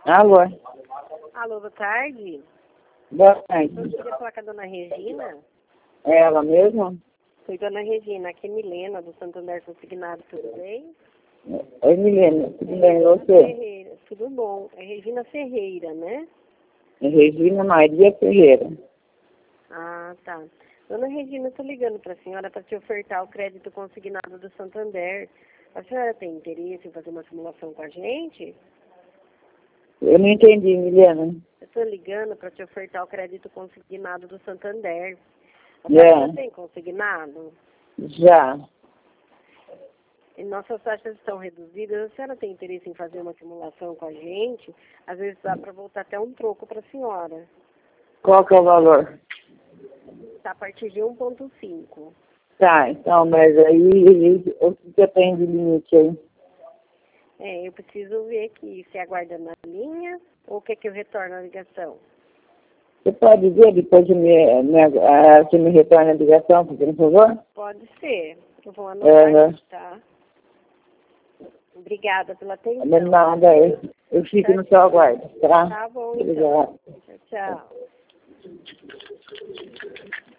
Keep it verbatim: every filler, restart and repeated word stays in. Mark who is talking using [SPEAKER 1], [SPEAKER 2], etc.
[SPEAKER 1] Alô?
[SPEAKER 2] Alô, boa tarde.
[SPEAKER 1] Boa tarde.
[SPEAKER 2] Eu queria falar com a dona Regina.
[SPEAKER 1] É ela mesma?
[SPEAKER 2] Sou dona Regina, aqui é Milena, do Santander Consignado, tudo bem?
[SPEAKER 1] Oi, Milena, tudo bem,
[SPEAKER 2] Regina
[SPEAKER 1] você?
[SPEAKER 2] Ferreira, tudo bom. É Regina Ferreira, né?
[SPEAKER 1] É Regina Maria Ferreira.
[SPEAKER 2] Ah, tá. Dona Regina, eu tô ligando para a senhora para te ofertar o crédito consignado do Santander. A senhora tem interesse em fazer uma simulação com a gente?
[SPEAKER 1] Eu não entendi, Milena.
[SPEAKER 2] Eu tô ligando para te ofertar o crédito consignado do Santander. A
[SPEAKER 1] É.
[SPEAKER 2] senhora já tem consignado?
[SPEAKER 1] Já.
[SPEAKER 2] E nossas taxas estão reduzidas. A senhora tem interesse em fazer uma simulação com a gente? Às vezes dá para voltar até um troco para a senhora.
[SPEAKER 1] Qual que é o valor?
[SPEAKER 2] Está a partir de um ponto cinco.
[SPEAKER 1] Tá, então, mas aí o que você tem de limite aí?
[SPEAKER 2] É, eu preciso ver aqui se aguarda na linha ou quer que eu retorne a ligação.
[SPEAKER 1] Você pode dizer depois de me, me, ah, que me retorne a ligação, por favor?
[SPEAKER 2] Pode ser. Eu vou anotar
[SPEAKER 1] É,
[SPEAKER 2] aqui, tá? Obrigada pela atenção.
[SPEAKER 1] de nada, eu, eu fico
[SPEAKER 2] Tchau,
[SPEAKER 1] no seu aguardo, tá?
[SPEAKER 2] Tá bom,
[SPEAKER 1] Obrigada.
[SPEAKER 2] então. Tchau, tchau.